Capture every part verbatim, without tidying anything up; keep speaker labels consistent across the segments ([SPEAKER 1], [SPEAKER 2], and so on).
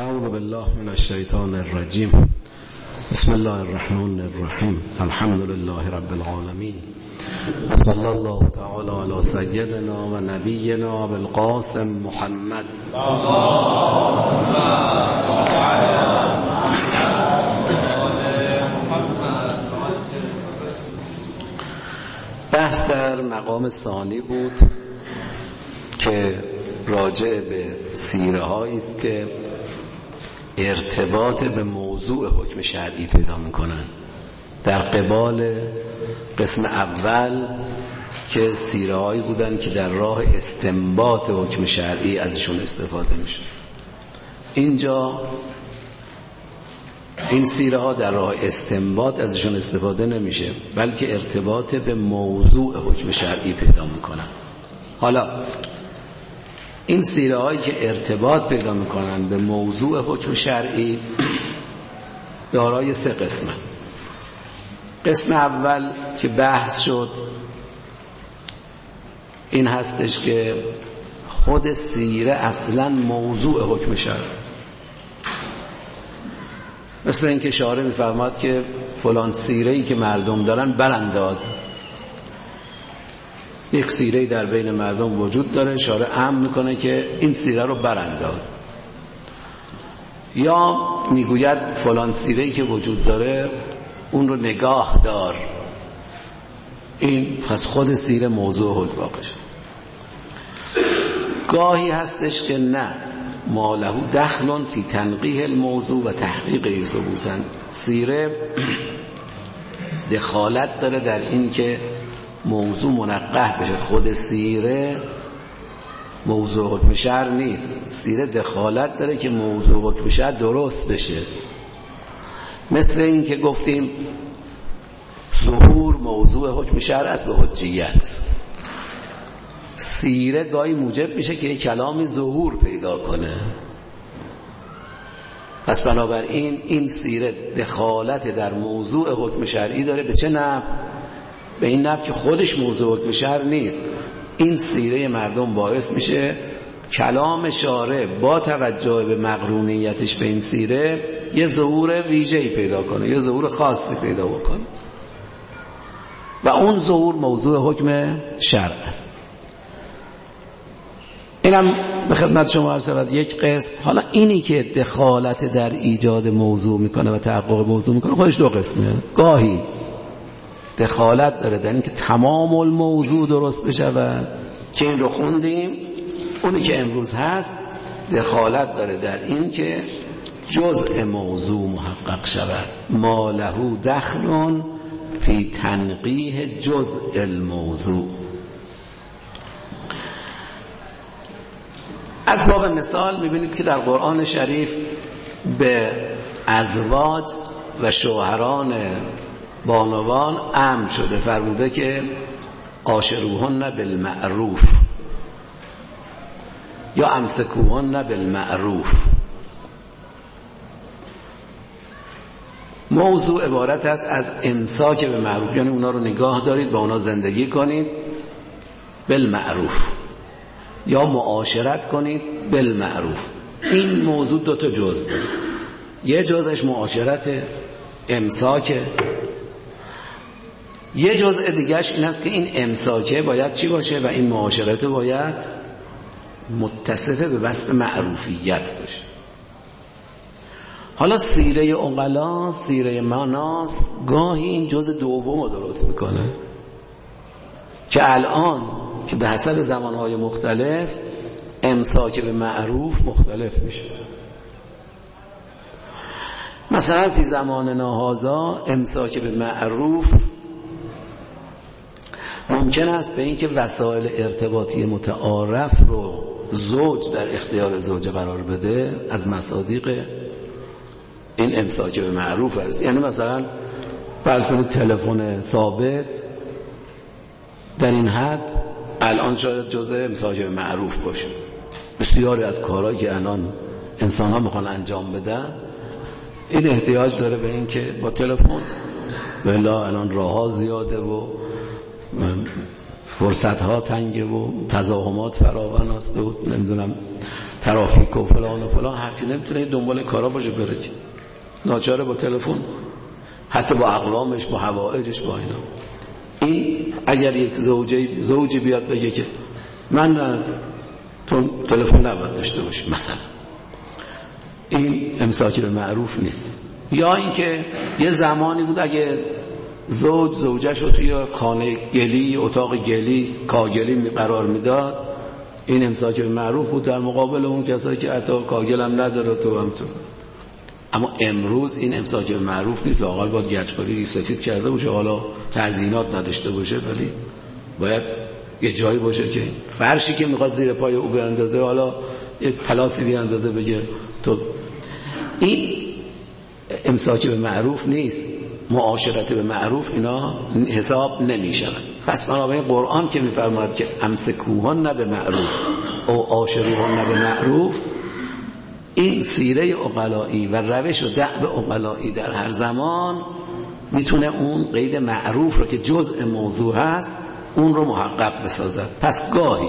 [SPEAKER 1] اعوذ بالله من الشیطان الرجیم. بسم الله الرحمن الرحیم. الحمد لله رب العالمین. صلی الله تعالی علی سیدنا و نبینا بالقاسم محمد. بحث در مقام ثانی بود که راجع به سیره هایی است که ارتباط به موضوع حکم شرعی پیدا میکنن، در قبال قسم اول که سیره هایی بودن که در راه استنباط حکم شرعی ازشون استفاده میشه. اینجا این سیره ها در راه استنباط ازشون استفاده نمیشه، بلکه ارتباط به موضوع حکم شرعی پیدا میکنن. حالا این سیره هایی که ارتباط پیدا میکنن به موضوع حکم شرعی دارای سه قسمه. قسم اول که بحث شد این هستش که خود سیره اصلا موضوع حکم شرعی، مثل اینکه شارع میفرماد که فلان سیره‌ای که مردم دارن برانداز. یک سیره در بین مردم وجود داره، شارع امر میکنه که این سیره رو برانداز. یا میگوید فلان سیره‌ای که وجود داره اون رو نگاه دار. این پس خود سیره موضوع حکم واقع شد. گاهی هستش که نه، ما له دخل فی تنقیح الموضوع و تحقیق ثبوتا. سیره دخالت داره در این که موضوع منقح بشه. خود سیره موضوع حکم شرع نیست، سیره دخالت داره که موضوع حکم شرع درست بشه. مثل این که گفتیم ظهور موضوع حکم شرع است به حجیت. سیره گاهی موجب میشه که یک کلامی ظهور پیدا کنه. پس بنابراین این سیره دخالت در موضوع حکم شرعی داره. به چه نحو؟ به این نحو که خودش موضوع حکم شرع نیست. این سیره مردم باعث میشه کلام شارع با توجه به مقرونیتش به این سیره یه ظهور ویژه‌ای پیدا کنه، یه ظهور خاصی پیدا بکنه و اون ظهور موضوع حکم شرع است. اینم به خدمت شما عرض شود یک قسم. حالا اینی که دخالت در ایجاد موضوع میکنه و تحقق موضوع میکنه خودش دو قسمه. گاهی دخالت داره در این که تمام الموضوع درست بشود که این رو خوندیم. اونی که امروز هست دخالت داره در این که جزء موضوع محقق شود. ما له دخل فی تنقیح جزء الموضوع. از باب مثال میبینید که در قرآن شریف به ازواج و شوهران بانوان امر شده، فرموده که عاشروهن بالمعروف یا امسکوهن بالمعروف. موضوع عبارت است از امساک به معروف، یعنی اونا رو نگاه دارید، با اونا زندگی کنید بالمعروف، یا معاشرت کنید بالمعروف. این موضوع دو تا جزء داره. یه جزءش معاشرت امساکه، یه جزء دیگهش این است که این امساکه باید چی باشه و این معاشرت باید متصفه به وصف معروفیت باشه. حالا سیره عقلا، سیره مناس گاهی این جزء دوم رو درست میکنه که الان که به حسب زمانهای مختلف امساک به معروف مختلف میشه. مثلا فی زماننا هذا امساک به معروف ممکن است به این که وسایل ارتباطی متعارف رو زوج در اختیار زوجه قرار بده، از مصادیق این امساک به معروف است. یعنی مثلا فرض کنید تلفن ثابت در این حد الان شاید جزء امساک به معروف باشه. بسیاری از کارهایی که الان انسان ها میخوان انجام بدن این احتیاج داره به این که با تلفن، بلا الان راه ها زیاده و فرصت ها تنگه و تزاحمات فراوان است و نمیدونم ترافیک و فلان و فلان، هر کی نمیتونه دنبال کارا باشه بره، ناچاره با تلفن، حتی با اقوامش، با حوائجش، با اینا. این اگر یک زوجی زوجی بیاد بگه که من تو تلفن نباید داشته باشی مثلا، این امساک به معروف نیست. یا اینکه یه زمانی بود اگه زوج زوجش رو توی خانه گلی، اتاق گلی، کاگلی قرار میداد، این امساک به معروف بود در مقابل اون کسایی که حتی کاگل هم نداره تو هم تو. اما امروز این امساک به معروف نیست، لااقل باید گچکاری سفید کرده باشه، حالا تزیینات نداشته باشه، ولی باید یه جایی باشه که فرشی که میخواد زیر پای او بیاندازه، حالا یه پلاسی بیاندازه بگه تو. این امساک به معروف نیست، معاشرت به معروف اینا حساب نمیشن. پس بنابراین قرآن که میفرماید که امسکوهن به معروف او عاشروهن به معروف، این سیره عقلایی و روش و دأب عقلایی در هر زمان میتونه اون قید معروف رو که جزء موضوع هست اون رو محقق بسازد. پس گاهی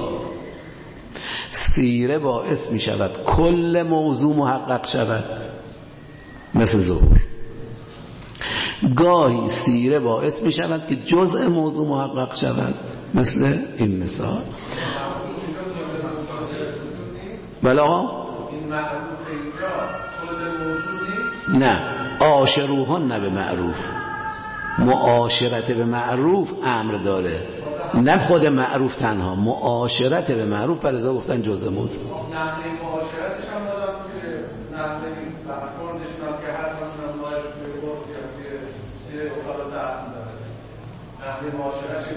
[SPEAKER 1] سیره باعث میشود کل موضوع محقق شود مثل ظهور، گاهی سیره باعث می شود که جزء موضوع محقق شود مثل این مثال. بله آقا نه، عاشروهن به معروف، معاشرت به معروف امر داره، نه خود معروف تنها، معاشرت به معروف پر ازا گفتن جزء موضوع.
[SPEAKER 2] نحوه معاشرتش هم دادم که نحوه فرقاندش هم که هست هم باید به گفت یا که سیره اقلا دهن داره، نحوه معاشرتش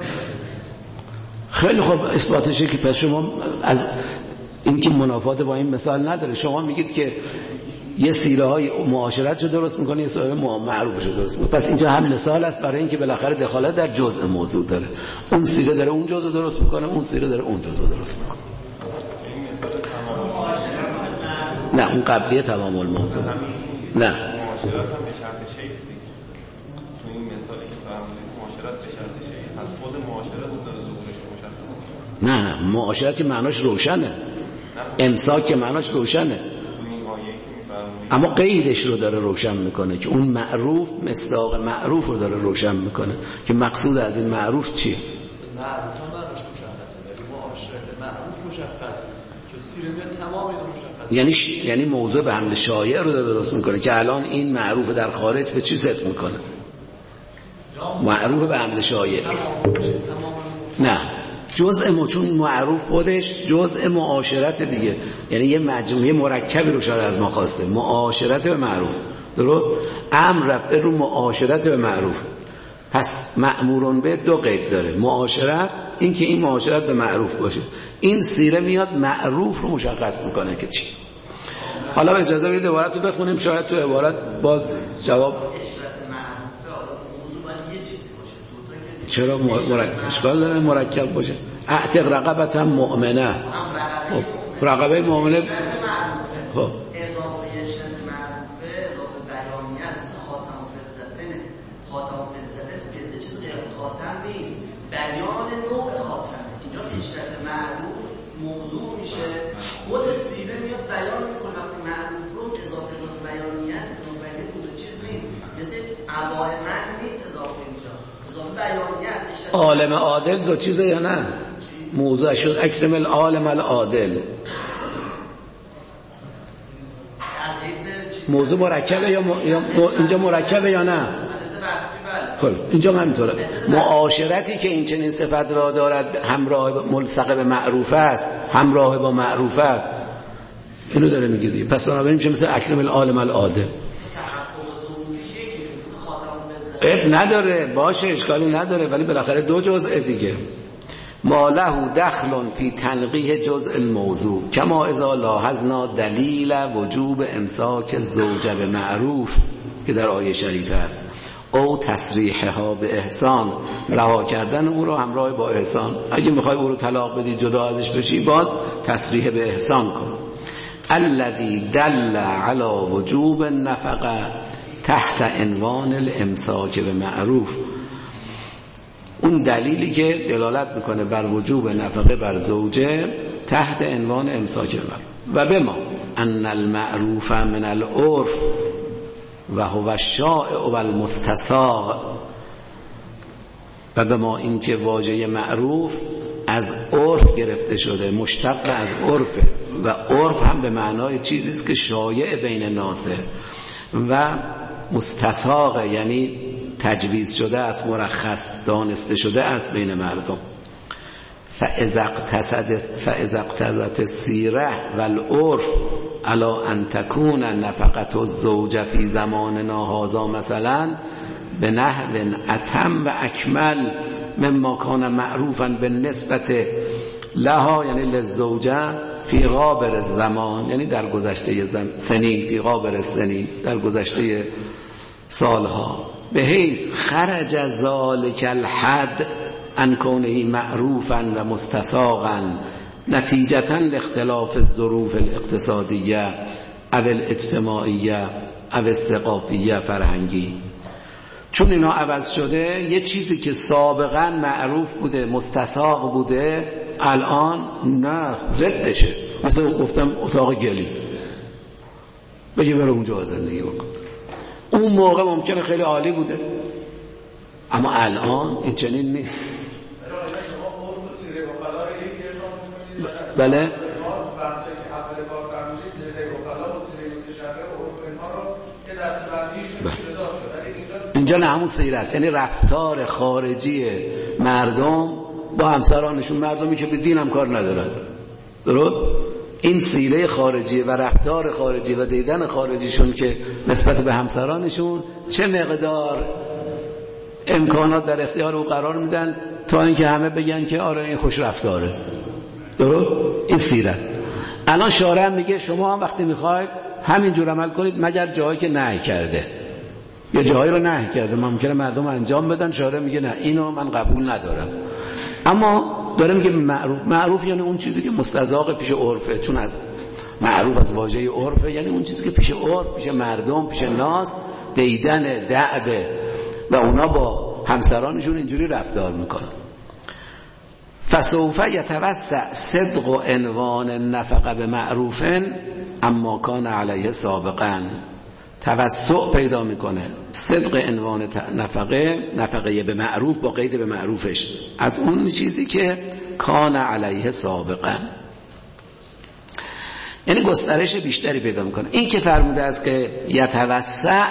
[SPEAKER 1] خیلی خوب اثباتشه که پس شما از اینکه منافات با این مثال نداره، شما میگید که یه سیره های معاشرت رو درست میکنه، یه سیره معروفش رو درست میکنه. پس اینجا هم مثال است برای اینکه بالاخره دخالت در جزء موضوع داره، اون سیره داره اون جزء درست میکنه، اون سیره داره اون جزء درست میکنه. نه اون قبلیه تمام الموضوع. نه
[SPEAKER 3] معاشرت هم به شرط شیء، تو این مثالی که فرمودید معاشرت به شرط شیء، پس خود معاشرت رو داره ظهورش مشخص.
[SPEAKER 1] نه نه معاشرت که معناش روشنه، امساک که معناش روشنه، اما قیدش رو داره روشن میکنه که اون معروف مصداق معروف رو داره روشن میکنه که مقصود از این معروف چیه.
[SPEAKER 4] معروف هم معناش مشخصه، ولی معاشرت معروف مشخصه که سیره میاد تمام اینا مشخصه.
[SPEAKER 1] یعنی ش... یعنی موضوع به حمل شایع رو داره درست میکنه که الان این معروف در خارج به چی صدق میکنه؟ معروف به حمل شایع. نه جزء م... چون معروف خودش جزء معاشرت دیگه، یعنی یه مجموعه مرکبی رو شارع از ما خواسته، معاشرت به معروف، درست؟ امر رفته رو معاشرت به معروف، پس مأمورون به دو قید داره، معاشرت، این که این معاشرت به معروف باشه، این سیره میاد معروف رو مشخص میکنه که چی. حالا اجازه بدید عبارت رو بخونیم، شاید تو عبارت باز جواب. چرا مرکب اشکال داره مرکب باشه؟ اعتق رقبتا مؤمنه، خب رقبه مؤمنه، خب
[SPEAKER 5] اضافه شرط معروفه اضافه بیانی است، مثل خاتم و فضته. خاتم و فضته فضته چیز غیر از خاتم نیست، بیان نوع خاتم. اینجا اشرت معروف موضوع میشه، خود سیره میاد بیان میکنه وقتی معروف رو اضافه اضافه بیانی است، اضافه بیانی دو تا چیز نیست، مثل اباء من نیست، اضافه اینجا اضافه بیانی است.
[SPEAKER 1] عالم عادل دو چیزه یا نه؟ موضوع شد اکرم العالم العادل، موضوع مرکبه یا, م... یا م... اینجا مرکبه یا نه؟ خب اینجا هم همینطوره، معاشرتی که این چنین صفت را دارد همراه ملصق به معروف است، همراه با معروف است، اینو داره میگه دیگه. پس بنابراین میشه مثل اکرم العالم العادل. اب نداره، باشه اشکالی نداره، ولی بالاخره دو جزء دیگه. ما له دخل فی تنقیح جزء الموضوع کما اذا لاحظنا دلیل وجوب امساک الزوجه به معروف که در آیه شریفه است، او تصریحها به احسان، رها کردن او رو همراه با احسان. اگه میخوای او رو طلاق بدی جدا ازش بشی، باز تصریح به احسان کن. الذی دل علی وجوب النفقه تحت عنوان الامساک به معروف، اون دلیلی که دلالت میکنه بر وجوب نفقه بر زوجه تحت عنوان امساک به معروف. و بما ان المعروف من العرف و هو الشائع و المستساغ، و به ما این که واژه معروف از عرف گرفته شده، مشتق از عرفه و عرف هم به معنای چیزی است که شایع بین ناسه و مستساغ یعنی تجویز شده است، مرخص دانسته شده است بین مردم. فاذا اقتصد فاذا اقتضت السیره والعرف على ان تكون نفقة الزوجة في زماننا هذا مثلا به نحو اتم و اکمل مما کان معروفا بالنسبة لها، یعنی للزوجه فی غابر الزمان، یعنی در گذشته سنین، فی غابر السنین، در گذشته سالها، به حیث خرج ذلک الحد ان کونه معروفا و مستساغا نتیجتا لاختلاف الظروف الاقتصادیه او الاجتماعیه او الثقافیه فرهنگی. چون اینا عوض شده، یه چیزی که سابقا معروف بوده، مستساغ بوده، الان نه، ضدشه. مثلا گفتم اتاق گلی، بگی برو اونجا زندگی بکن. اون موقع ممکنه خیلی عالی بوده، اما الان این چنین نیست. بله اینجا نه، همون سیره است، یعنی رفتار خارجی مردم با همسرانشون، مردمی که به دین هم کار ندارن. درست؟ این سیره خارجی و رفتار خارجی و دیدن خارجیشون که نسبت به همسرانشون چه مقدار امکانات در اختیار او قرار میدن تا اینکه همه بگن که آره این خوش رفتاره. درست؟ این سیره است. الان شارع میگه شما هم وقتی میخواید همینجور عمل کنید مگر جایی که نهی کرده. یه جایی رو نهی کرده ممکنه مردم انجام بدن، شارع میگه نه، اینو من قبول ندارم. اما داره میگه معروف. معروف یعنی اون چیزی که مستذاق پیش عرفه، چون از معروف از واژه عرفه، یعنی اون چیزی که پیش عرف، پیش مردم، پیش ناس دیدن دعبه و اونا با همسرانشون اینجوری رفتار میکنن. فسوف یتوسع صدق و عنوان نفقه به معروفن اما کان علیه سابقا. توسع پیدا میکنه صدق عنوان نفقه، نفقه به معروف با قید به معروفش، از اون چیزی که کان علیه سابقا، یعنی گسترش بیشتری پیدا میکنه. این که فرموده است که یتوسع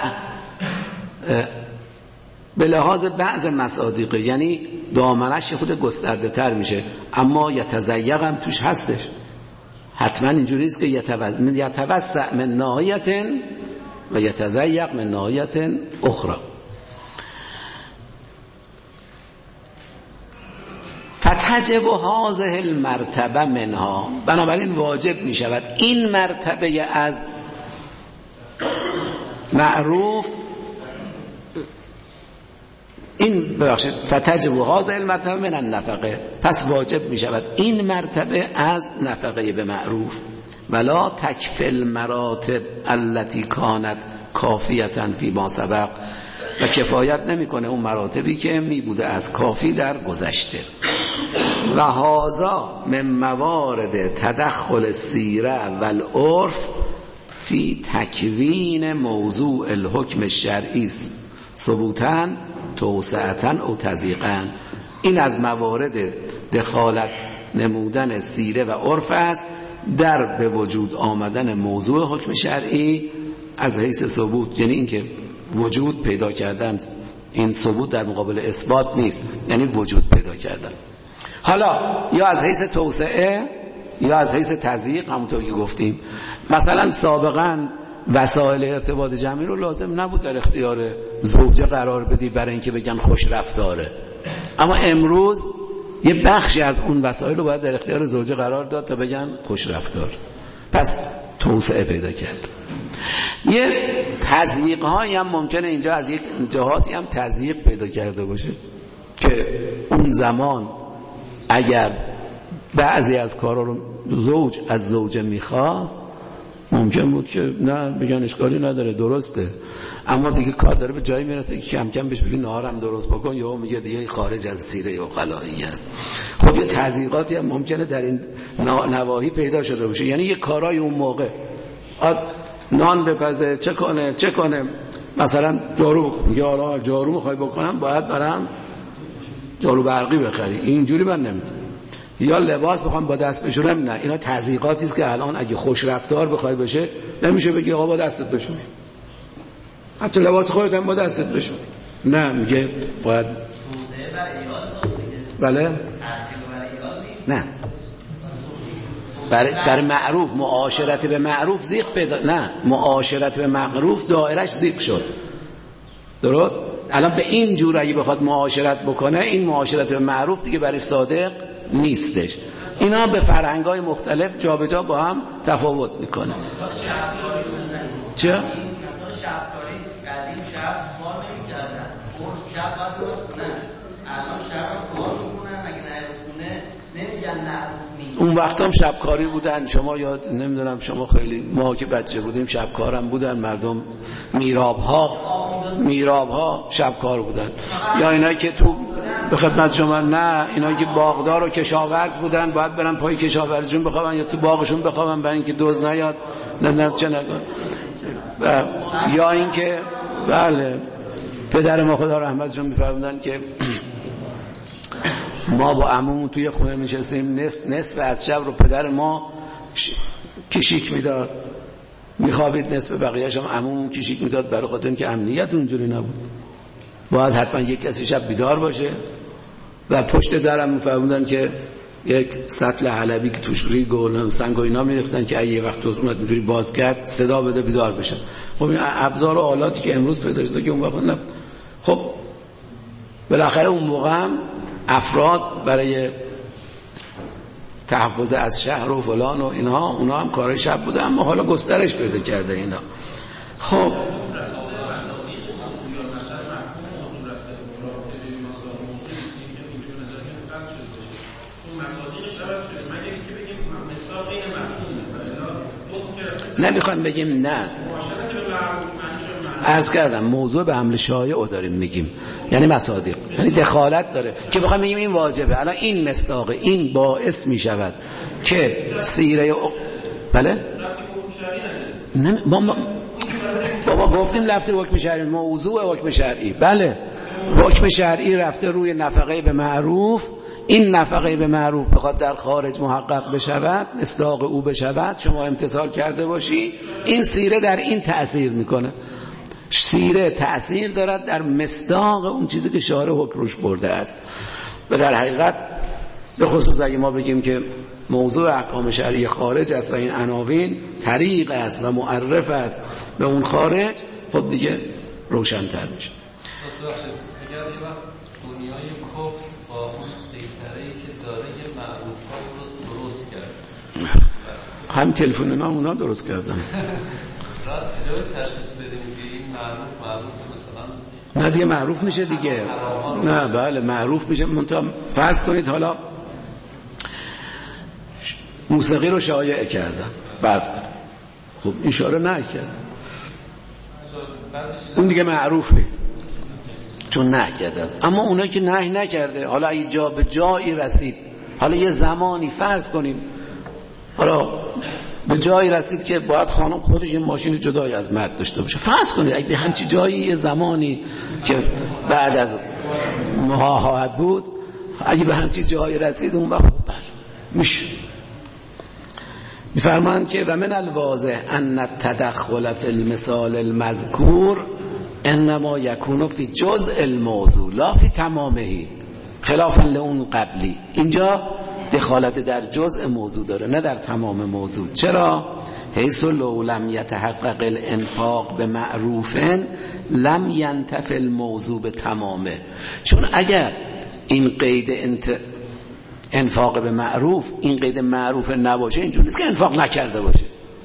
[SPEAKER 1] به لحاظ بعض مصادیق، یعنی دامنش خود گسترده تر میشه، اما یتضیق هم توش هستش. حتما اینجوری است که یتوسع من ناحیت و یتضیق من ناحیت اخرى. فتجب هذه المرتبه منها، بنابراین واجب می شود این مرتبه از معروف، این ببخشید فتجب هذه المرتبه من النفقه، پس واجب می شود این مرتبه از نفقه به معروف. ولا تکفی المراتب التي كانت کافیتا فی ما سبق، و کفایت نمیکنه اون مراتبی که می بوده از کافی در گذشته. و هذا من موارد تدخل السیره و العرف فی تکوین موضوع الحکم الشرعی ثبوتا توسعتا او تضییقا. این از موارد دخالت نمودن سیره و عرف است در به وجود آمدن موضوع حکم شرعی از حیث ثبوت، یعنی اینکه وجود پیدا کردن. این ثبوت در مقابل اثبات نیست، یعنی وجود پیدا کردن. حالا یا از حیث توسعه یا از حیث تضییق، همونطور که گفتیم. مثلا سابقا وسایل ارتباط جمعی رو لازم نبود در اختیار زوجه قرار بدی برای اینکه بگن خوش رفتاره، اما امروز یه بخشی از اون وسایل رو باید در اختیار زوجه قرار داد تا بگن خوش رفتار. پس توسعه پیدا کرد. یه تضییق هایی هم ممکنه اینجا از یک جهاتی هم تضییق پیدا کرده باشه که اون زمان اگر بعضی از کارا رو زوج از زوجه میخواست، ممکن بود که نه بگن اشکالی نداره درسته، اما دیگه کار داره به جایی میرسه که کم کم بهش بگی نهارم درست بکن، یا میگه دیگه خارج از سیره عقلایی است. خب یه تضییقاتی هم ممکنه در این نواحی پیدا شده باشه. یعنی یه کارای اون موقع نان بپزه، چه کنه چه کنه مثلا جارو بکن، میگه حالا جارو میخوای بکنم باید برم جارو برقی بخری، اینجوری من نمیدونم. یا لباس بخوام با دست بشورم، نه، اینا تضییقاتی است که الان اگه خوش رفتار بخوای بشه نمیشه بگی آقا با دستت بشور، حتی لباس خودت هم با دستت بشور، نه، میگه باید بله نه برای برای معروف معاشرت به معروف زیق پیدا، نه، معاشرت به معروف دایرش زیق شد، درست؟ الان به این جور اگه بخواد معاشرت بکنه، این معاشرت به معروف دیگه برای صادق نیستش. اینا به فرهنگ‌های مختلف جابجا با هم تفاوت میکنه. چه؟
[SPEAKER 5] مثلا شبکاری قدیم شب کار نمی‌کردن، شب باید بخونن، الان شب کار می‌کنن، اگه نخونه نمیگن معروف نیست.
[SPEAKER 1] اون وقت هم شبکاری بودن، شما یاد نمیدونم، شما خیلی، ما که بچه بودیم شبکارم بودن مردم، میراب‌ها میراب‌ها شبکار بودن، یا اینایی که تو به خدمت شما، نه، اینایی که باغدار و کشاورز بودن باید برن پای کشاورزیشون بخوابن یا تو باغشون بخوابن برای اینکه دزد نیاد، نمیدونم چه نکن، یا اینکه بله پدر ما خدا رحمتشون می‌فرمودن که ما با عمومون توی خونه نشستیم، نصف, نصف از شب رو پدر ما ش... کشیک میداد، میخوابید، نصف بقیه‌اش هم عمومون کشیک میداد، برای خاطر اینکه امنیت اونجوری نبود، باید حتما یک کسی شب بیدار باشه. و پشت درم میفرمودن که یک سطل حلبی که توش ریگ و سنگ و اینا میریختن که اگه یه وقت دوست اومد اونجوری باز کرد صدا بده بیدار بشه. خب این ابزار و آلاتی که امروز پیدا شده که اون وقت نه. خب بالاخره اون موقع هم افراد برای تحفظ از شهر و فلان و اینها، اونا هم کارهای شب بوده، اما حالا گسترش پیدا کرده اینا. خب نمیخوایم بگیم نه، عرض کردم موضوع به حمل شایع داریم میگیم، یعنی مصادیق، یعنی دخالت داره که بخوایم بگیم این واجبه. الان این مصداق، این باعث میشود که سیره او... بله نمی... ما... ما... بابا گفتیم لفظ حکم شرعی، موضوع حکم شرعی، بله حکم شرعی رفته روی نفقه به معروف، این نفقه به معروف بخواد در خارج محقق بشود، مصداق او بشود، شما امتثال کرده باشی، این سیره در این تأثیر میکنه. سیره تأثیر دارد در مصداق اون چیزی که شارع حکم روش برده است. و در حقیقت به خصوص اگه ما بگیم که موضوع احکام شرعی خارج است و این عناوین طریق است و معرف است به اون خارج، خب دیگه روشن‌تر میشه.
[SPEAKER 4] اگر یه وقت دنیای کفر با اون سیطره‌ای که داره یه معروف‌هایی رو درست کرد،
[SPEAKER 1] هم تلفن اینا اونا درست کردن،
[SPEAKER 4] راست جای تشخیص بدیم که این معروف معروف مثلا
[SPEAKER 1] نه دیگه معروف میشه دیگه، نه بله معروف میشه. منتها فرض کنید حالا موسیقی رو شایع کردن، بس خب اشاره نکرد، اون دیگه معروف نیست چون نه کرده است. اما اونایی که نه نکرده، حالا اگه جا به جایی رسید، حالا یه زمانی فرض کنیم حالا به جایی رسید که باید خانم خودش یه ماشین جدایی از مرد داشته باشه، فرض کنید اگه به همچی جایی یه زمانی که بعد از محاهات بود، اگه به همچی جایی رسید اون وقت میشه. میفرمایند که و من الواضح ان التدخل فی المثال المذکور انما یکون فی جزء الموضوع لا فی تمامه، خلافا لون قبلی. اینجا دخالت در جزء موضوع داره نه در تمام موضوع. چرا؟ حیث لو لم یتحقق الانفاق به معروف لم ینتفع الموضوع به تمامه. چون اگر این قید انت... انفاق به معروف، این قید معروف نباشه، اینجوری نیست که انفاق نکرده باشه،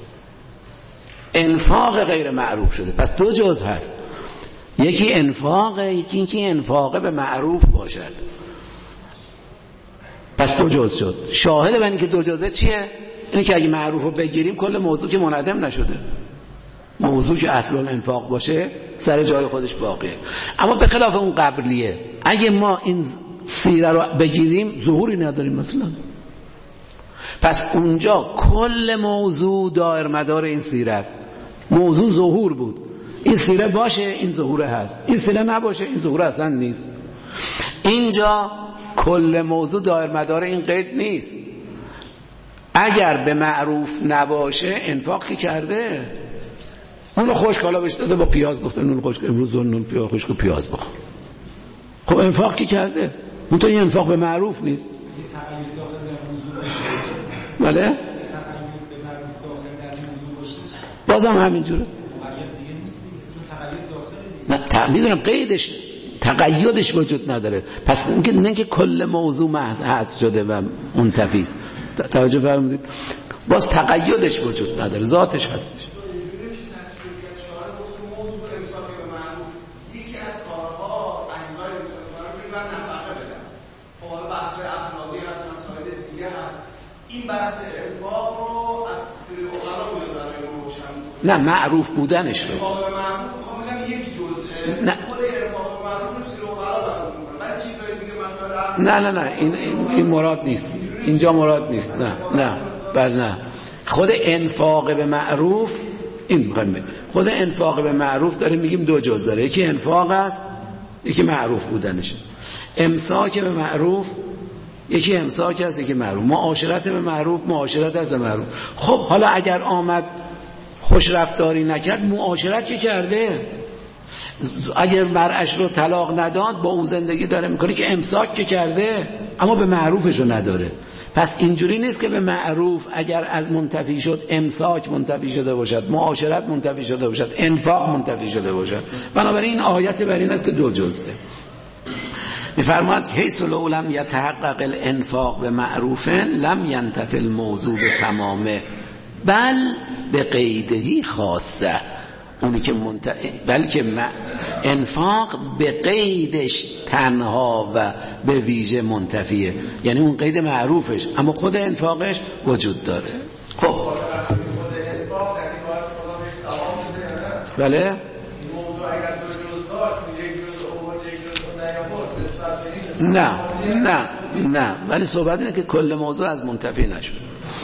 [SPEAKER 1] انفاق غیر معروف شده. پس دو جزء هست، یکی انفاق، یکی اینکه انفاق به معروف باشد. پس دو جزء شد. شاهد بر اینکه دو جزء چیه؟ اینه که اگه معروف رو بگیریم کل موضوع که منعدم نشده. موضوع که اصل الانفاق باشه سر جای خودش باقیه. اما به خلاف اون قبلیه، اگه ما این سیره رو بگیریم ظهوری نداریم مثلا. پس اونجا کل موضوع دایر مدار این سیره است. موضوع ظهور بود، این سیره باشه این ظهور هست، این سیره نباشه این ظهور اصلا نیست. اینجا کل موضوع دایر مدار این قید نیست. اگر به معروف نباشه انفاق که کرده، اون خشک حالا بهش داده با پیاز، گفته نون خشک امروز نون پیاز خشک و پیاز بخور، خب انفاق که کرده. اون تو این انفاق به معروف نیست. بله بازم همینجوره. نه میدونم قیدش تقیدش وجود نداره. پس اینکه نه که کل موضوع محض هست شده و منتفی است. توجه فرمودید؟ باز تقیدش وجود نداره، ذاتش هستش.
[SPEAKER 2] این بحث انفاق رو از سری اقلا بوده برای روشن
[SPEAKER 1] نه معروف بودنش رو
[SPEAKER 2] انفاق معروف میخوام یک جزء
[SPEAKER 1] نه
[SPEAKER 2] خود انفاق معروف رو سری اقلا برای من چیزایی دیگه مثلا
[SPEAKER 1] نه نه نه این این مراد نیست، اینجا مراد نیست. نه نه بر نه خود انفاق به معروف این مهمه. خود انفاق به معروف داریم میگیم دو جزء داره، یکی انفاق است یکی معروف بودنشه. امساک به معروف یکی امساک هست یکی معروف. معاشرت به معروف معاشرت از معروف. خب حالا اگر آمد خوش رفتاری نکرد معاشرت که کرده، اگر مرعش رو طلاق نداد با اون زندگی داره میکنه که امساک که کرده اما به معروفش رو نداره. پس اینجوری نیست که به معروف اگر از منتفی شد امساک منتفی شده باشد، معاشرت منتفی شده باشد، انفاق منتفی شده باشد. بنابراین این آیت بر این است که دو جزئه. میفرماد حیث لو لم یتحقق الانفاق به معروف لم ینتفی الموضوع به تمامه بل به قیدهی خاصه. اونی که منت... بلکه م... انفاق به قیدش تنها و به ویژه منتفیه، یعنی اون قید معروفش اما خود انفاقش وجود داره. خب بله نه نه نه ولی صحبت اینه که کل موضوع از منتفی نشد.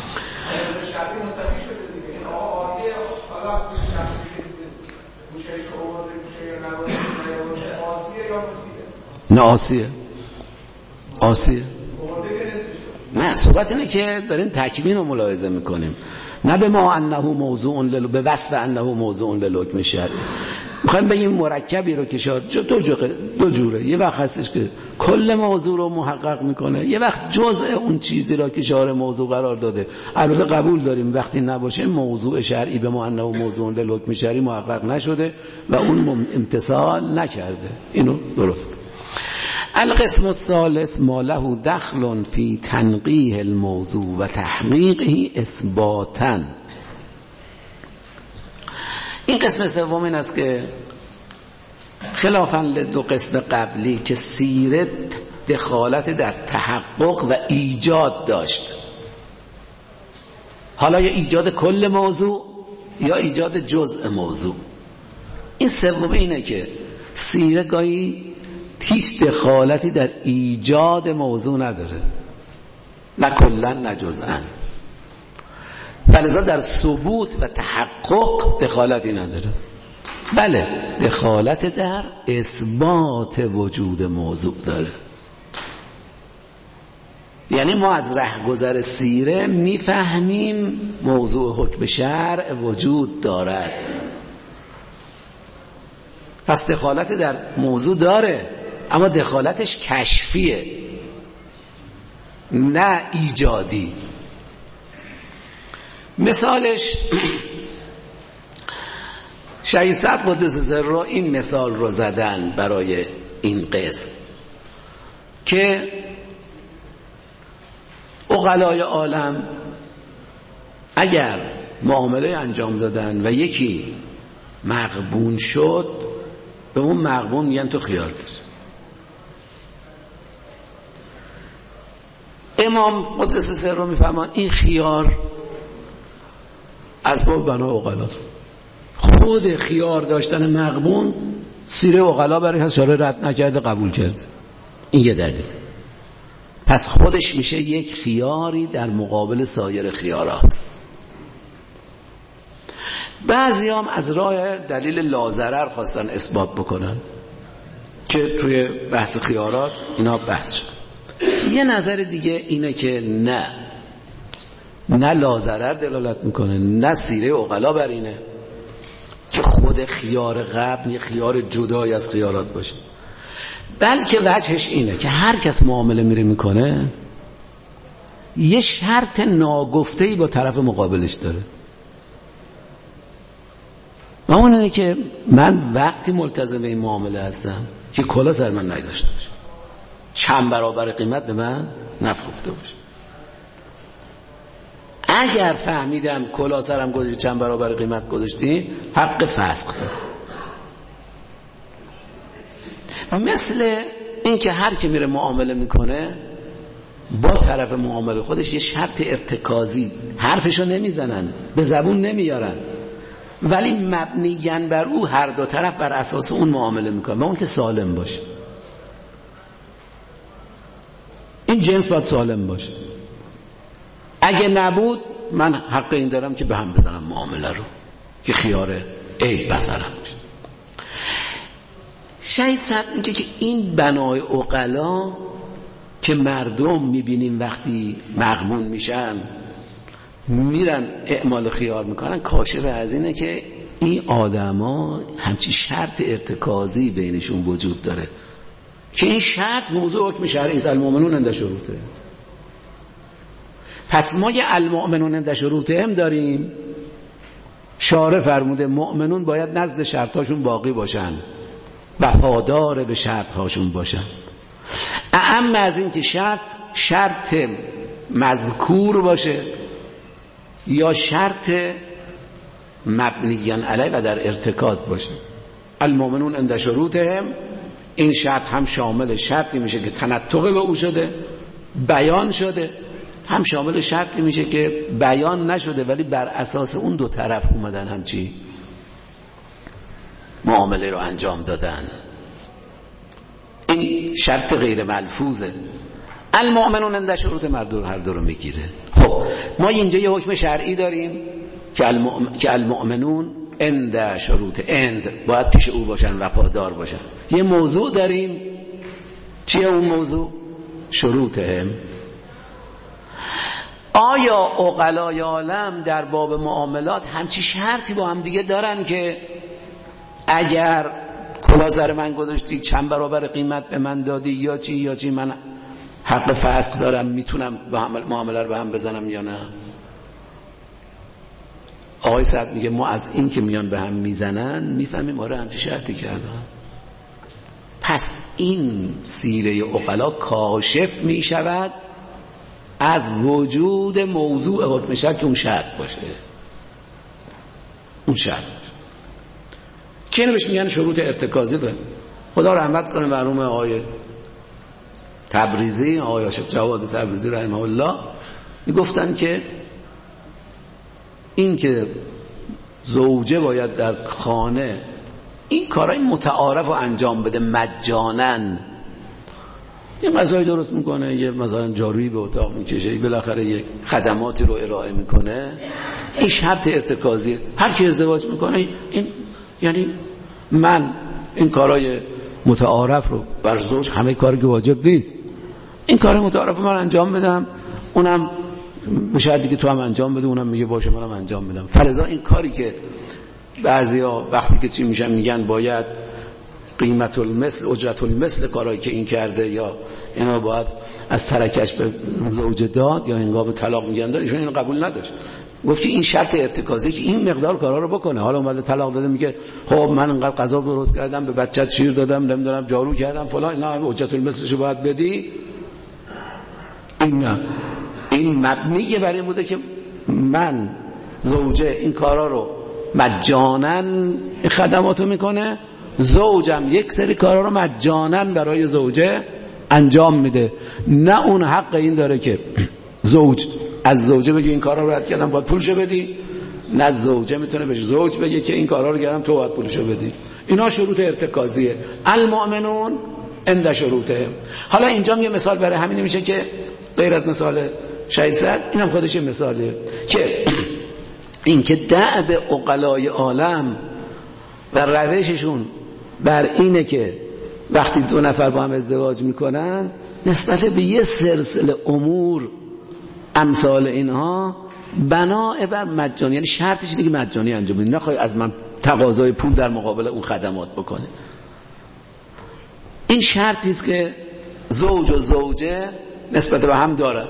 [SPEAKER 1] نه آسیه آسیه نه صحبت اینه که داریم تکوین رو ملاحظه میکنیم، نه به ما انه موضوع لل به وصف انه موضوع للحکم شرعی. میخوایم بگیم مرکبی رو که شاد دو جوره دو جوره، یه وقت هستش که کل موضوع رو محقق میکنه، یه وقت جزء اون چیزی را که شارع موضوع قرار داده. البته قبول داریم وقتی نباشه موضوع شرعی به ما انه موضوع للحکم شرعی محقق نشده و اون امتصال نکرده. اینو درست. القسم الثالث ما له دخل فی تنقیح الموضوع و تحقیقه اثباتا. این قسم سوم این است که خلافاً لدو قسم قبلی که سیرت دخالت در تحقق و ایجاد داشت، حالا یا ایجاد کل موضوع یا ایجاد جزء موضوع. این سوم اینه که سیره گاهی هیچ دخالتی در ایجاد موضوع نداره، نه کلا نه جزءا، فلذا در ثبوت و تحقق دخالتی نداره. بله دخالت در اثبات وجود موضوع داره. یعنی ما از رهگذر سیره میفهمیم موضوع حکم شرع وجود دارد، پس دخالت در موضوع داره اما دخالتش کشفیه نه ایجادی. مثالش شهید سعد قدس سره این مثال رو زدن برای این قسم که عقلای عالم اگر معامله انجام دادن و یکی مغبون شد به اون مغبون میگن تو خیار داری. امام قدس سره میفهمان این خیار اسباب بنا عقلاست. خود خیار داشتن مغبون سیره عقلا برای هست، شارع رد نکرده قبول کرده. این یه دلیل. پس خودش میشه یک خیاری در مقابل سایر خیارات. بعضی هم از راه دلیل لازرر خواستن اثبات بکنن که توی بحث خیارات اینا بحث شد. یه نظر دیگه اینه که نه نه لازرر دلالت میکنه، نه سیره عقلا بر اینه که خود خیار قبل یه خیار جدای از خیارات باشه، بلکه وجهش اینه که هر کس معامله میره میکنه یه شرط ناگفته‌ای با طرف مقابلش داره و اون اینه که من وقتی ملتزم این معامله هستم که کلا سر من نگذاشته باشه، چند برابر قیمت به من نفروخته باشه. اگر فهمیدم کلا سرم گذاشتی چند برابر قیمت گذاشتی، حق فسخ داره. و مثل این که هر کی میره معامله میکنه با طرف معامله خودش یه شرط ارتکازی حرفشو نمیزنن، به زبون نمیارن، ولی مبنیاً بر او هر دو طرف بر اساس اون معامله میکنن و اون که سالم باشه. این جنس باید سالم باشه. اگه نبود من حق این دارم که به هم بزنم معامله رو که خیاره عیب بسرم باشه. شاید صاحب میگه که این بنای عقلا که مردم میبینیم وقتی مغمون میشن میرن اعمال خیار میکنن، کاشف از اینه که این آدما همچی شرط ارتکازی بینشون وجود داره که این شرط موضوع حکم شرعی است. المؤمنون عند شروطه. پس ما یه المؤمنون عند شروطه هم داریم. شارع فرموده مؤمنون باید نزد شرطاشون باقی باشن، وفادار به شرطهاشون باشن. اما از این که شرط شرط مذکور باشه یا شرط مبنیاً علیه و در ارتکاز باشه. المؤمنون عند شروطهم، این شرط هم شامل شرطی میشه که تنطق به او شده، بیان شده، هم شامل شرطی میشه که بیان نشده ولی بر اساس اون دو طرف اومدن همچی معامله رو انجام دادن. این شرط غیر ملفوظه. المؤمنون عند شروط مردور هر دو رو میگیره. خب ما اینجا یه حکم شرعی داریم که المؤمن که المؤمنون عند شروط، عند باید پیش او باشن، وفادار باشن. یه موضوع داریم، چیه اون موضوع؟ شروطهم. آیا عقلای عالم در باب معاملات همچی شرطی با هم دیگه دارن که اگر کلا سر من گذاشتی چند برابر قیمت به من دادی یا چی یا چی من حق فسخ دارم، میتونم معامله رو به هم بزنم یا نه؟ آقای سعد میگه ما از این که میان به هم میزنن میفهمیم آره همچی شرطی کردن. پس این سیره عقلا کاشف میشود از وجود موضوع حکم شرط که اون شرط باشه، اون شرط باشه که اینو بهش میگن شروط ارتکازی. به خدا رحمت کنه مرحوم آقای تبریزی، آقای شیخ جواد تبریزی رحمه الله، میگفتن که این که زوجه باید در خانه این کارهای متعارف رو انجام بده مجانن، یه غذای درست میکنه، یه مثلا جارویی به اتاق میکشه، بالاخره یه خدماتی رو ارائه میکنه، این شرط ارتکازیه. هر کی ازدواج میکنه این یعنی من این کارهای متعارف رو بر زوج، همه کاری که واجب نیست، این کار متعارف من انجام بدم، اونم به شرطی که تو هم انجام بده، اونم میگه باشه منم انجام بدم. فرضا این کاری که بعضیا وقتی که چی میشن میگن باید قیمت المثل اجرت المثل کارایی که این کرده یا اینا باید از ترکش به زوج داد یا هنگام طلاق میگن داد، ایشون اینو قبول نداشت. گفت که این شرط ارتکازی که این مقدار کارا رو بکنه. حالا اومده طلاق داده میگه خب من انقدر غذا درست کردم، به بچت شیر دادم، نمیدونم جارو کردم فلان، اینا اجرت المثلشو باید بدی. این نه، این مبنیه بر این بوده که من زوجه این کارا رو مجانن خدماتو میکنه، زوجم یک سری کارا رو مجانن برای زوجه انجام میده، نه اون حق این داره که زوج از زوجه بگه این کارا رو رد کردم باید پولشو بدی، نه زوجه میتونه بهش زوج بگه که این کارا رو کردم تو باید پولشو بدی. اینا شروط ارتکازیه. المؤمنون عند شروطه. حالا اینجا یه مثال برای همین میشه که غیر از مثال شهید سعد اینم خودش یه مثالیه که این که دأب عقلای عالم و روششون بر اینه که وقتی دو نفر با هم ازدواج میکنن نسبت به یه سلسله امور امثال اینها بنا بر مجانی، یعنی شرطش اینه که مجانی انجام بدی، نخوای از من تقاضای پول در مقابل اون خدمات بکنه. این شرطی است که زوج و زوجه نسبت به هم دارن.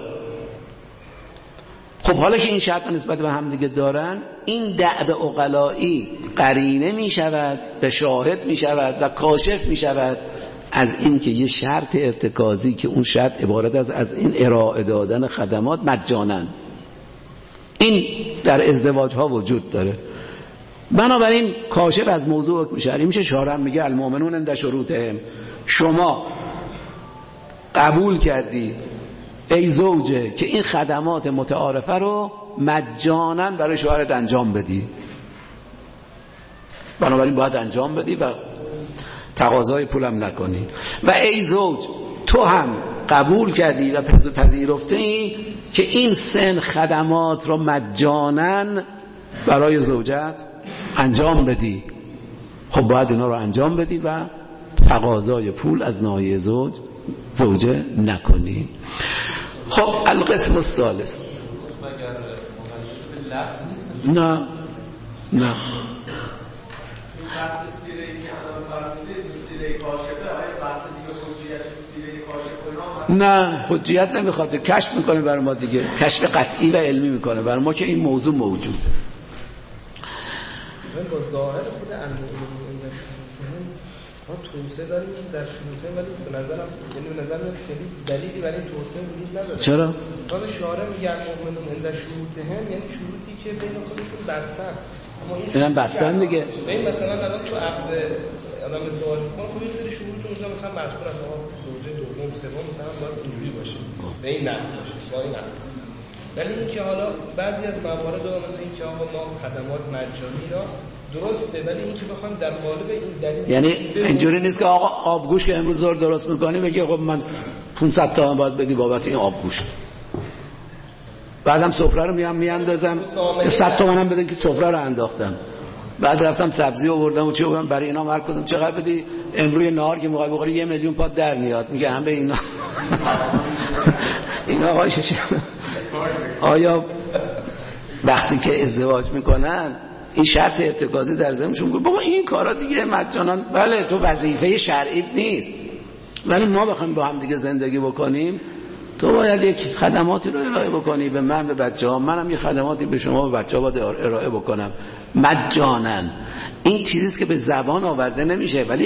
[SPEAKER 1] خب حالا که این شرط نسبت به هم دیگه دارن، این دأب عقلایی قرینه می شود و شاهد می شود و کاشف می شود از این که یه شرط ارتکازی که اون شرط عبارت از از این ارائه دادن خدمات مجانن، این در ازدواج ها وجود داره. بنابراین کاشف از موضوع حکم شرعی میشه. شارع میگه المؤمنون عند شروطهم، شما قبول کردی ای زوجه که این خدمات متعارفه رو مجانا برای شوهرت انجام بدی، بنابراین باید انجام بدی و تقاضای پولم نکنی. و ای زوج تو هم قبول کردی و پذیرفته ای که این سن خدمات رو مجانا برای زوجت انجام بدی، خب باید اینا رو انجام بدی و تقاضای پول از ناحیه زوج زوجه نکنی. خب القسم الثالث. نه نه
[SPEAKER 2] بحث سیره ای که الان فرمودید سیره کاشفه، آیا بحث دیگه حجیت سیره کاشف اینا؟
[SPEAKER 1] نه حجیت نمیخواد، کشف میکنه برای ما دیگه، کشف قطعی و علمی میکنه برای ما که این موضوع موجود.
[SPEAKER 6] من با ظاهر خود المؤمنون شروطهم ما توسعه داریم در شروطه، ولی به نظرم یعنی به نظر میاد خیلی دلیلی برای توسعه وجود نداره.
[SPEAKER 1] چرا؟
[SPEAKER 6] باز شارع میگه المؤمنون عند شروطهم یعنی شروطی که بین خودشون بستن. اما این
[SPEAKER 1] اینم بستن دیگه.
[SPEAKER 6] ببین مثلا الان تو عقد آدم ازدواج میکنه خب یه سری شروط اونجا مثلا مذکور است، آقا زوجه دوم سوم مثلا باید اینجوری باشه، به این نحو باشه، با این نحو. ولی اینکه حالا بعضی از موارد مثلا اینکه آقا ما خدمات مجانی را درسته، ولی اینکه بخوام در قالب این دلیل
[SPEAKER 1] یعنی اینجوری نیست که آقا آبگوش که امروز زور درست میکنی بگی خب من پانصد تومن باید بدی بابت این آبگوش، بعدم سفره رو میام میاندازم صد تومنم بدن که سفره رو انداختم، بعد رفتم سبزی آوردم و چی آوردم برای اینا مرد کردم چقدر بدی امروز نهار که میخوای بخوری یه میلیون پات در میاد، میگه هم به اینا اینا آقای آیا وقتی که ازدواج میکنن این شرط ارتکازی در ذهنشون میگه بابا این کارا دیگه مجانن، بله تو وظیفه شرعیت نیست، ولی ما بخوایم با هم دیگه زندگی بکنیم تو باید یک خدماتی رو ارائه بکنی به من به بچه‌ها، منم یه خدماتی به شما به بچه‌ها باید ارائه بکنم مجانا. این چیزیست که به زبان آورده نمیشه، ولی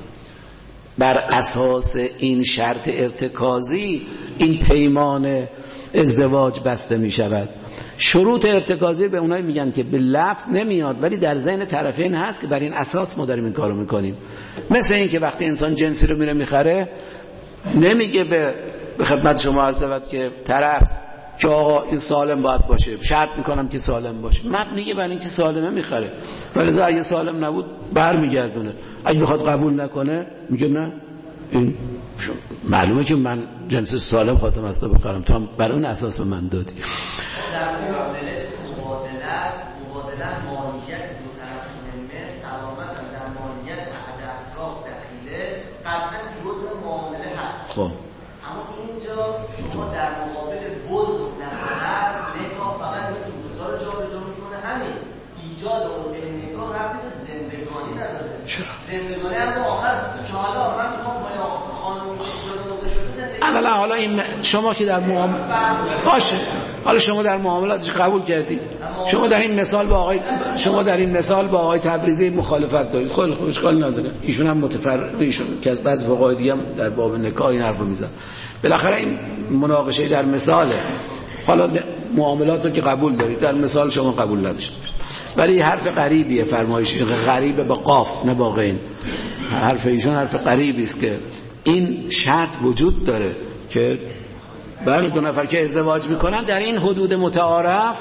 [SPEAKER 1] بر اساس این شرط ارتکازی این پیمان ازدواج بسته می شود. شروط ارتکازی به اونایی میگن که به لفظ نمیاد ولی در ذهن طرفین هست که بر این اساس ما داریم این کارو میکنیم. مثل این که وقتی انسان جنسی رو میره میخره نمیگه به به خدمت شما عرض شود که طرف که آقا این سالم باید باشه، شرط میکنم که سالم باشه، مبنیه بر این که سالمه میخره، ولی اگه سالم نبود برمیگردونه، اگه بخواد قبول نکنه میگه نه این معلومه که من جنس سالم خواستم از تو بخرم، تو هم بر اون اساس به من دادی.
[SPEAKER 5] در معامله مبادله است، مبادله ماهیت دو طرف مهمه، سلامت هم در ماهیت احد اطراف دخیله قطعا جزء معامله هست. خب اما اینجا شما در مقابل بزرگ نفر هست نکاح فقط میتونی دوتا رو جا به جا میکنه، همین ایجاد موضع نکاح رفتی به زندگانی نداره. زندگانی هم آخر که حالا من میخوام با خانومی که شده شده زندگی
[SPEAKER 1] اولا حالا این شما که در معامله باشه، حالا شما در معاملاتش قبول کردی، شما در این مثال با آقای شما در این مثال با آقای تبریزی مخالفت دارید، خیلی خوب اشکال نداره، ایشون هم متفرق، ایشون که از بعض فقهای دیگه هم در باب نکاح این حرفو میزنن. بالاخره این مناقشه در مثاله، حالا معاملات رو که قبول دارید در مثال شما قبول نداشت، ولی حرف غریبیه، فرمایش غریبه با قاف نه با غین، حرف ایشون حرف غریبی است که این شرط وجود داره که بله دو نفر که ازدواج میکنن در این حدود متعارف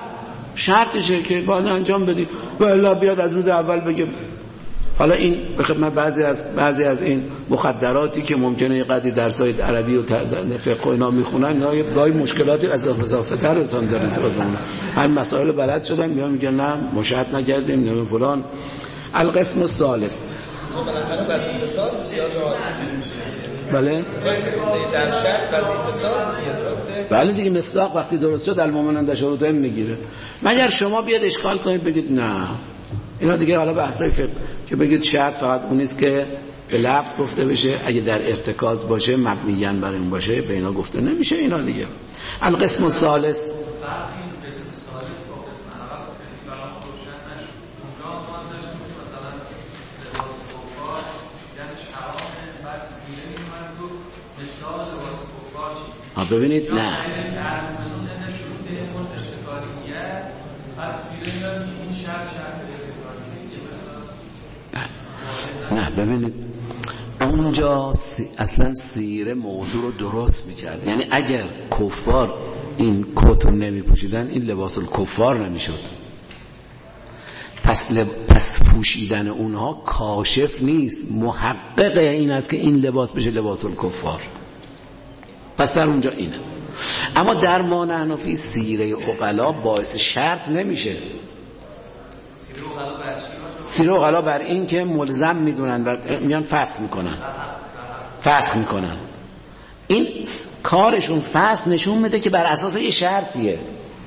[SPEAKER 1] شرطشه که باید انجام بدی و الا بیاد از روز اول بگه. حالا این به خدمت بعضی از بعضی از این مخدراتی که ممکنه یه قدری درسای عربی و فقه و اینا میخونن، اینا یه گاهی مشکلاتی از اضافه تر انسان داره نسبت به اون. همین مسائل بلد شدن میان میگن نه مشاهد نکردیم نه فلان. القسم الثالث
[SPEAKER 6] بالاخره وظیفه ساز زیاد
[SPEAKER 1] بله
[SPEAKER 6] در شرط وظیفه ساز دیگه درسته.
[SPEAKER 1] بله دیگه مصداق وقتی درست شد المؤمنون در شروطهم میگیره. مگر شما بیاد اشکال کنید بگید نه اینا دیگه حالا بحثای فقه که بگید شرط فقط اون نیست که به لفظ گفته بشه، اگه در ارتکاز باشه مبنیاً بر این باشه به اینا گفته نمیشه. اینا دیگه القسم الثالث ها ببینید نه نه ببینید اونجا سی... اصلا سیره موضوع رو درست میکرد. یعنی اگر کفار این کتو نمی پوشیدن این لباس الکفار نمیشد. پس, لب... پس پوشیدن اونها کاشف نیست، محقق این است که این لباس بشه لباس الکفار. پس در اونجا اینه. اما در ما نحنفی سیره عقلا باعث شرط نمیشه. سیره عقلا بر این که ملزم میدونن و میان فسخ میکنن فسخ میکنن این کارشون فسخ نشون میده که بر اساس یه شرطیه.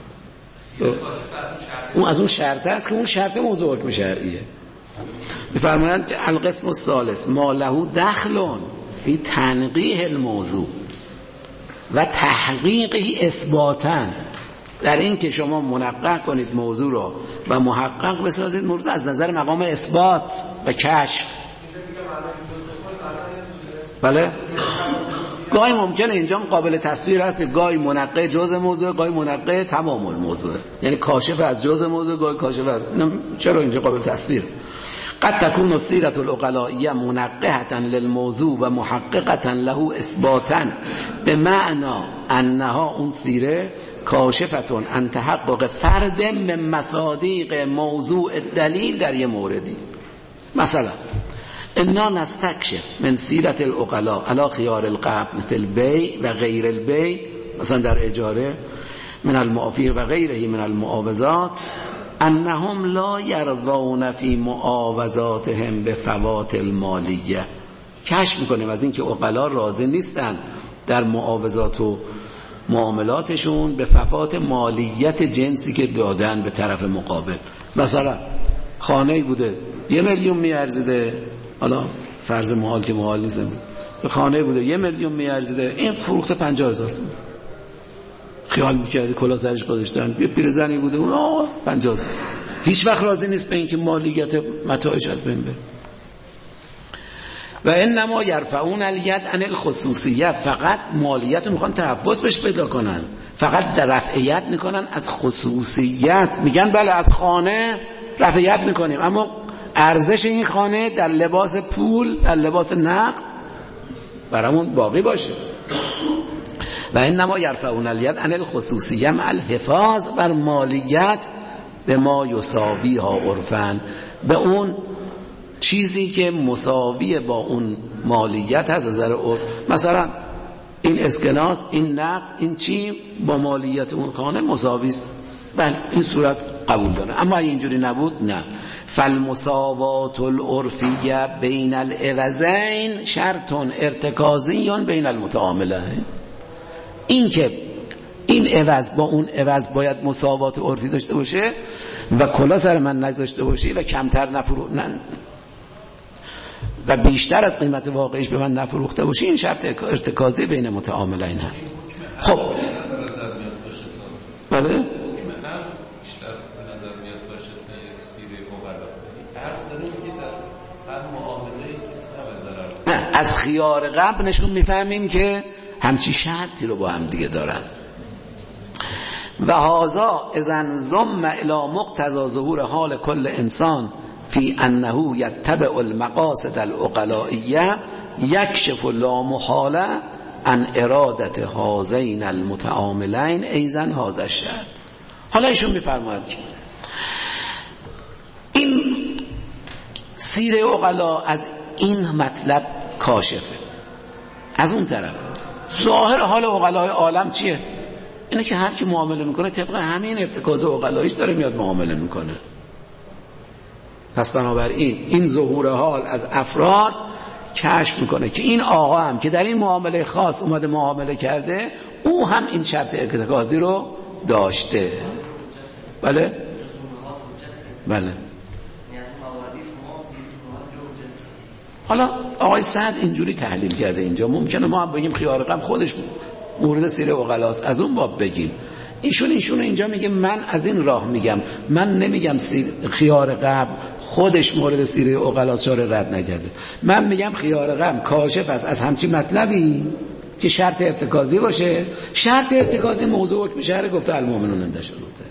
[SPEAKER 1] اون از اون شرط است که اون شرط موضوع حکم شرعیه. میفرمایند که القسم الثالث ما له دخل فی تنقیح الموضوع و تحقیقی اثباتا، در این که شما منقح کنید موضوع رو و محقق بسازید موضوع از نظر مقام اثبات و کشف. بله گاهی ممکنه اینجا قابل تصویر هست که گاهی منقح جزء موضوع، گاهی منقح تمام الموضوع، یعنی کاشف از جزء موضوع، گاهی کاشف از. چرا اینجا قابل تصویر؟ قد تكون السيرة العقلائية منقحة للموضوع و محققة له اثباتا بمعنى انها اون سیره کاشفتون عن تحقق فرد من مصادیق موضوع دلیل در یه موردی. مثلا انا نستکشف من سیرة العقلاء على خيار القبض مثل البيع و غیر البيع، مثلا در اجاره من المعافی و غیره من المعاوضات، انهم لا يرضون فی معاوضاتهم بفوات المالیه. کشف میکنیم از این که عقلا راضی نیستن در معاوضات و معاملاتشون به فوات مالیت جنسی که دادن به طرف مقابل. مثلا خانه‌ای بوده یه میلیون میارزیده، حالا فرض محال که محال نیست، خانه‌ای بوده یه میلیون میارزیده، این فروخته پنجاه هزار تومان. خیال میکردی کلا سرش گذاشتن، یه پیرزنی بوده اون آه پنجاه هزار، هیچ وقت راضی نیست به اینکه مالیت متاعش از بین بره. و انما یرفعون الید عن الخصوصیه، فقط مالیت رو میخوان تحفظ بهش پیدا کنن، فقط در رفعیت میکنن از خصوصیت. میگن بله از خانه رفعیت میکنیم اما ارزش این خانه در لباس پول در لباس نقد برامون باقی باشه. و انما یرفعون الید عن الخصوصیه مع الحفاظ بر مالیت به ما یساوی ها عرفن، به اون چیزی که مساوی با اون مالیت هست از نظر عرف. مثلا این اسکناس، این نقد، این چی با مالیت اون خانه مساوی است، بله این صورت قبول داره. اما اینجوری نبود نه. فالمساوات العرفیه بین العوضین شرط ارتکازی بین المتعاملین. این که این عوض با اون عوض باید مساوات عرفی داشته باشه و کلا سر من نداشته باشه و کمتر نفرو نه و بیشتر از قیمت واقعیش به من نفروخته باشه، این شرط ارتکازی بین متعاملین هست. خب بله از خیار قبل نشون میفهمیم که همچی شرطی رو با هم دیگه دارن. و هذا اذن ضم الى مقتضى ظهور حال کل انسان فی انه یتبع المقاصد العقلائیه یکشف لا محاله عن ارادت هذین المتعاملین ایزن هذا الشرط. حالا ایشون میفرماید که این سیره عقلا از این مطلب کاشفه. از اون طرف ظاهر حال عقلای عالم چیه؟ اینه که هر کی معامله میکنه طبق همین ارتکاز عقلاییش داره میاد معامله میکنه. پس بنابراین این ظهور حال از افراد کشف میکنه که این آقا هم که در این معامله خاص اومده معامله کرده، او هم این شرط ارتکازی رو داشته. بله؟ بله. حالا آقای سعد اینجوری تحلیل کرده اینجا، ممکنه ما هم بگیم خیار غم خودش مورد سیره عقلاست، از اون باب بگیم. ایشون ایشون اینجا میگه من از این راه میگم، من نمیگم خیار غم خودش مورد سیره عقلاست شارع رد نکرده، من میگم خیار غم کاشف است از همچین مطلبی که شرط ارتکازی باشه. شرط ارتکازی موضوع حکم شرع گفته المؤمنون عند شروطه.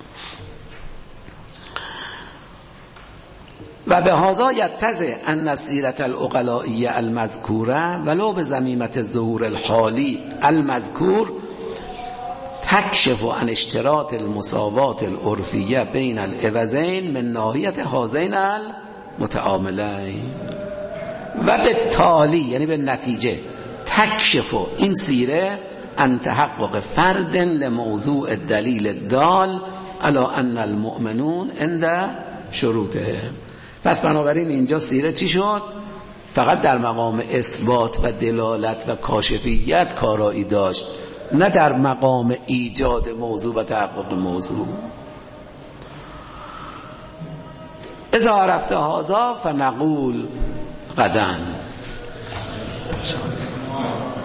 [SPEAKER 1] و به هذا یتضح ان سیرت العقلائیه المذکوره ولو به ضمیمه ظهور الحالی المذکور تکشف عن اشتراط المساوات العرفیه بین العوضین من ناحیه هذین المتعاملین. و به تالی یعنی به نتیجه تکشف این سیره عن تحقق فرد لموضوع الدلیل دال علی ان المؤمنون عند شروطه. پس بنابراین اینجا سیره چی شد؟ فقط در مقام اثبات و دلالت و کاشفیت کارایی داشت، نه در مقام ایجاد موضوع و تحقق موضوع. اذا عرفت هذا فنقول غدا.